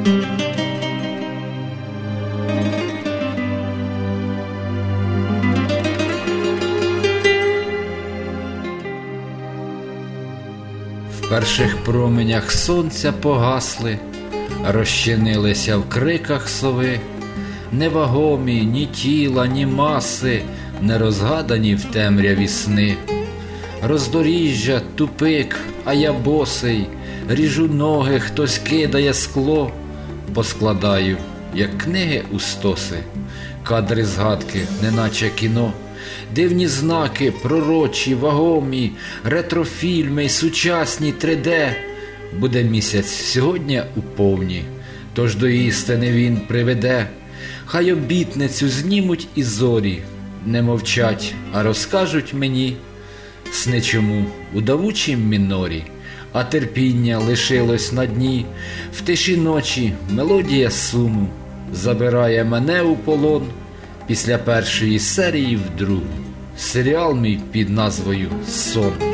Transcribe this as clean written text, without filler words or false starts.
В перших променях сонця погасли, розчинилися в криках сови, невагомі ні тіла, ні маси, не розгадані в темряві сни. Роздоріжжя, тупик, а я босий, ріжу ноги, хтось кидає скло, поскладаю, як книги у стоси, кадри згадки, неначе кіно. Дивні знаки, пророчі, вагомі, ретрофільми, сучасні 3D. Буде місяць сьогодні у повні, тож до істини він приведе. Хай обітницю знімуть і зорі, не мовчать, а розкажуть мені. Сни чому у давучім мінорі, а терпіння лишилось на дні. В тиші ночі мелодія суму забирає мене у полон. Після першої серії в другу серіал мій під назвою «Сон».